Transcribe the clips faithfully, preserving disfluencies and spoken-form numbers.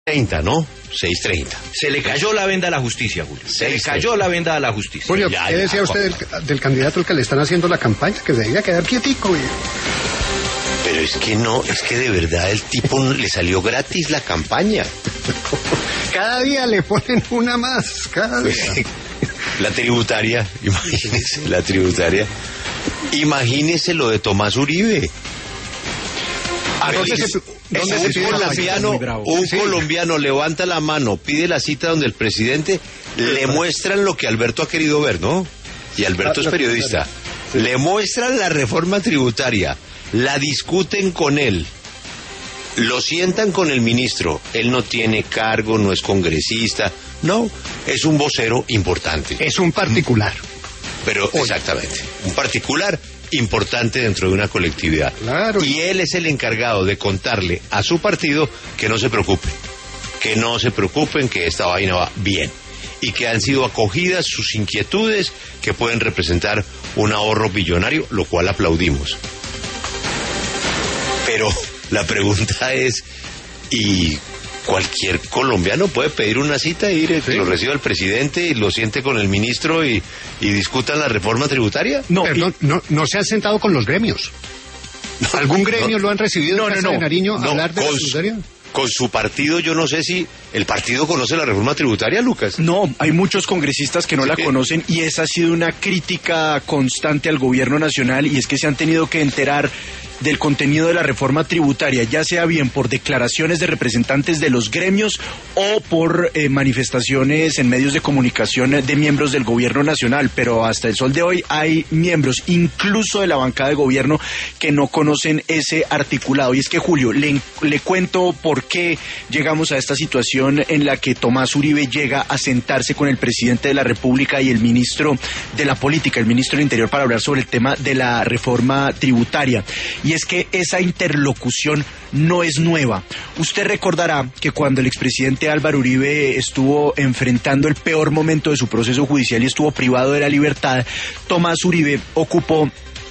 treinta, ¿no? seis treinta. Se le cayó la venda a la justicia, Julio. Se le cayó la venda a la justicia. Julio, Ya, ¿qué ya, decía usted del, del candidato al que le están haciendo la campaña? Que se diga quedar quietico. Y... Pero es que no, es que de verdad el tipo le salió gratis la campaña. Cada día le ponen una más, cada día. La tributaria, imagínese, la tributaria. Imagínese lo de Tomás Uribe. ¿A dónde se, dónde se un pide la colombiano, un Sí. colombiano levanta la mano, pide la cita donde el presidente le muestran lo que Alberto ha querido ver, ¿no? Y Alberto es periodista. Le muestran la reforma tributaria, la discuten con él, lo sientan con el ministro. Él no tiene cargo, no es congresista, no, es un vocero importante. Es un particular. Pero exactamente, un particular importante dentro de una colectividad. Claro. Y él es el encargado de contarle a su partido que no se preocupen, que no se preocupen, que esta vaina va bien y que han sido acogidas sus inquietudes que pueden representar un ahorro billonario, lo cual aplaudimos. Pero la pregunta es, ¿y cualquier colombiano puede pedir una cita e ir, que lo reciba el presidente y lo siente con el ministro y, y discutan la reforma tributaria? No, Pero no, no, no se han sentado con los gremios. ¿Algún gremio no, lo han recibido no, en no, Casa no, de Nariño a no, hablar de la con, tributaria? Con su partido, yo no sé si el partido conoce la reforma tributaria, Lucas. No, hay muchos congresistas que no ¿Sí la que? conocen y esa ha sido una crítica constante al gobierno nacional, y es que se han tenido que enterar del contenido de la reforma tributaria, ya sea bien por declaraciones de representantes de los gremios o por eh, manifestaciones en medios de comunicación de miembros del gobierno nacional, pero hasta el sol de hoy hay miembros, incluso de la bancada de gobierno, que no conocen ese articulado. Y es que, Julio, le, le cuento por qué llegamos a esta situación en la que Tomás Uribe llega a sentarse con el presidente de la República y el ministro de la Política, el ministro del Interior, para hablar sobre el tema de la reforma tributaria. Y es que esa interlocución no es nueva. Usted recordará que cuando el expresidente Álvaro Uribe estuvo enfrentando el peor momento de su proceso judicial y estuvo privado de la libertad, Tomás Uribe ocupó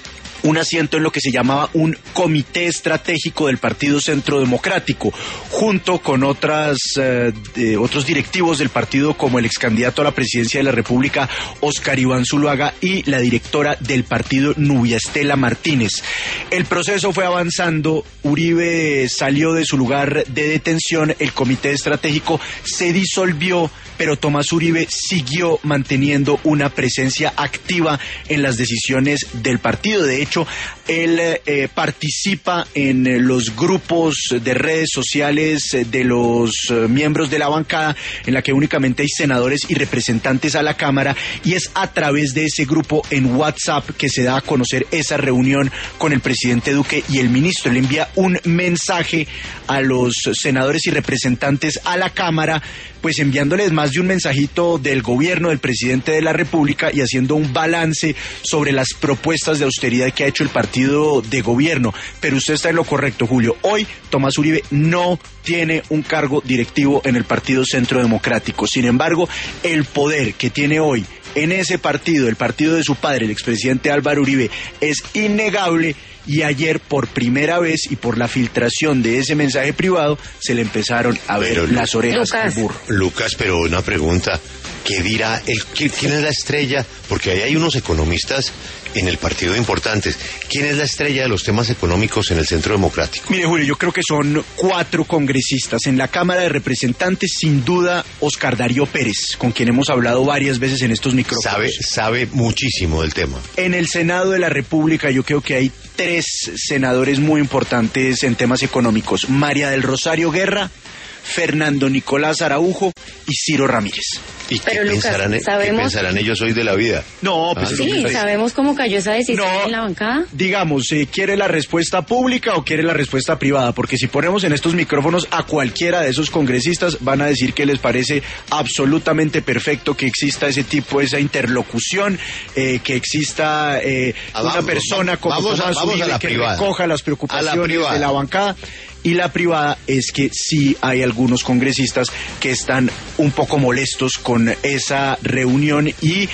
un asiento en lo que se llamaba un comité estratégico del Partido Centro Democrático, junto con otras eh, de, otros directivos del partido, como el ex candidato a la presidencia de la República, Óscar Iván Zuluaga, y la directora del partido, Nubia Estela Martínez. El proceso fue avanzando, Uribe salió de su lugar de detención, el comité estratégico se disolvió, pero Tomás Uribe siguió manteniendo una presencia activa en las decisiones del partido. De hecho, él eh, participa en eh, los grupos de redes sociales eh, de los eh, miembros de la bancada, en la que únicamente hay senadores y representantes a la Cámara, y es a través de ese grupo en WhatsApp que se da a conocer esa reunión con el presidente Duque y el ministro. Le envía un mensaje a los senadores y representantes a la Cámara, pues enviándoles más de un mensajito del gobierno del presidente de la República y haciendo un balance sobre las propuestas de austeridad que ha hecho el partido de gobierno. Pero usted está en lo correcto, Julio. Hoy Tomás Uribe no tiene un cargo directivo en el Partido Centro Democrático. Sin embargo, el poder que tiene hoy en ese partido, el partido de su padre, el expresidente Álvaro Uribe, es innegable. Y ayer, por primera vez y por la filtración de ese mensaje privado, se le empezaron a ver Pero, las orejas Lucas. al burro. Lucas, pero una pregunta, ¿qué dirá el, quién es la estrella? Porque ahí hay unos economistas en el partido importantes. ¿Quién es la estrella de los temas económicos en el Centro Democrático? Mire, Julio, yo creo que son cuatro congresistas. En la Cámara de Representantes, sin duda, Oscar Darío Pérez, con quien hemos hablado varias veces en estos micrófonos. Sabe, sabe muchísimo del tema. En el Senado de la República, yo creo que hay tres senadores muy importantes en temas económicos: María del Rosario Guerra, Fernando Nicolás Araujo y Ciro Ramírez. ¿Y qué, Pero, Lucas, pensarán, qué sabemos- pensarán ellos hoy de la vida? No, pues Ah, eso Sí, me- ¿sabemos cómo cayó esa decisión No. en la bancada? Digamos, eh, ¿quiere la respuesta pública o quiere la respuesta privada? Porque si ponemos en estos micrófonos a cualquiera de esos congresistas, van a decir que les parece absolutamente perfecto que exista ese tipo, esa interlocución, eh, que exista eh, Ah, una vamos, persona como vamos a- Tomás vamos a Uribe la que privada. recoja las A preocupaciones la privada. de la bancada. Y la privada es que sí hay algunos congresistas que están un poco molestos con esa reunión y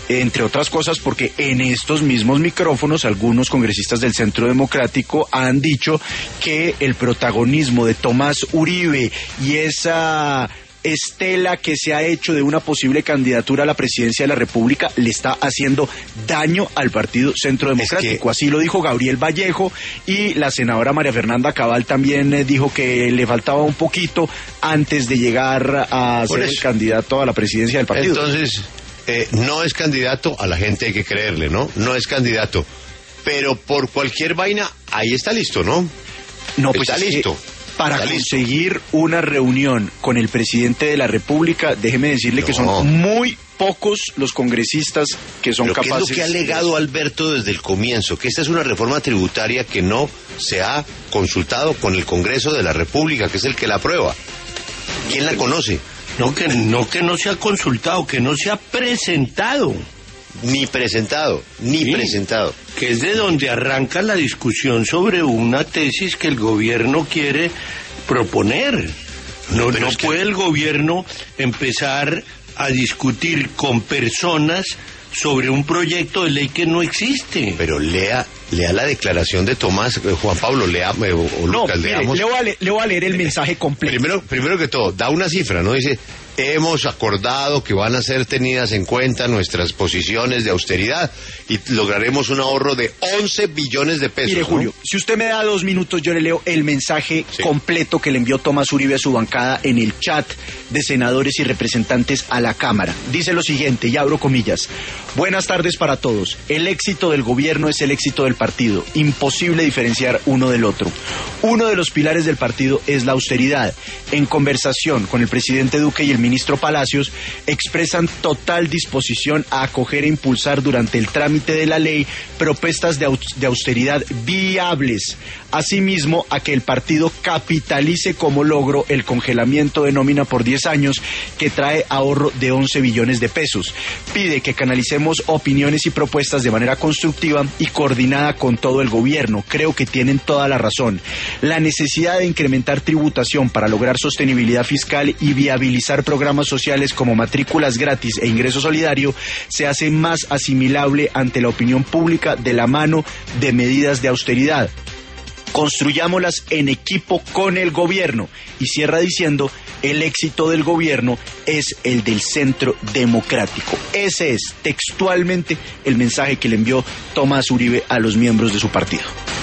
entre otras cosas porque en estos mismos micrófonos algunos congresistas del Centro Democrático han dicho que el protagonismo de Tomás Uribe y esa estela que se ha hecho de una posible candidatura a la presidencia de la República le está haciendo daño al Partido Centro Democrático. Es que... Así lo dijo Gabriel Vallejo, y la senadora María Fernanda Cabal también eh, dijo que le faltaba un poquito antes de llegar a ser el candidato a la presidencia del partido. Entonces, eh, no es candidato, a la gente hay que creerle, ¿no? No es candidato, pero por cualquier vaina, ahí está listo, ¿no? No, pues está listo. Para Está conseguir listo. una reunión con el presidente de la República, déjeme decirle no. que son muy pocos los congresistas que son Pero capaces... ¿qué es lo que ha alegado Alberto desde el comienzo? Que esta es una reforma tributaria que no se ha consultado con el Congreso de la República, que es el que la aprueba. ¿Quién la conoce? No que no, que no se ha consultado, que no se ha presentado. Ni presentado, ni Sí. presentado. Que es de donde arranca la discusión sobre una tesis que el gobierno quiere proponer. No, Pero no es que- puede el gobierno empezar a discutir con personas sobre un proyecto de ley que no existe. Pero lea, lea la declaración de Tomás, eh, Juan Pablo, lea, eh, o, o No, Lucas, mire, leamos. le voy, a le, le voy a leer el mensaje completo. Primero, primero que todo, da una cifra, ¿no? Dice, hemos acordado que van a ser tenidas en cuenta nuestras posiciones de austeridad y lograremos un ahorro de once billones de pesos. Mire, ¿no? Julio, si usted me da dos minutos, yo le leo el mensaje Sí. completo que le envió Tomás Uribe a su bancada en el chat de senadores y representantes a la Cámara. Dice lo siguiente, y abro comillas: buenas tardes para todos. El éxito del gobierno es el éxito del partido. Imposible diferenciar uno del otro. Uno de los pilares del partido es la austeridad. En conversación con el presidente Duque y el ministro Palacios, expresan total disposición a acoger e impulsar durante el trámite de la ley propuestas de, aus- de austeridad viables. Asimismo, a que el partido capitalice como logro el congelamiento de nómina por diez años, que trae ahorro de once billones de pesos. Pide que canalicemos opiniones y propuestas de manera constructiva y coordinada con todo el gobierno. Creo que tienen toda la razón. La necesidad de incrementar tributación para lograr sostenibilidad fiscal y viabilizar programas sociales como matrículas gratis e ingreso solidario se hace más asimilable ante la opinión pública de la mano de medidas de austeridad. Construyámoslas en equipo con el gobierno. Y cierra diciendo, el éxito del gobierno es el del Centro Democrático. Ese es textualmente el mensaje que le envió Tomás Uribe a los miembros de su partido.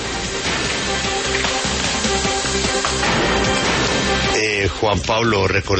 Eh, Juan Pablo, recordemos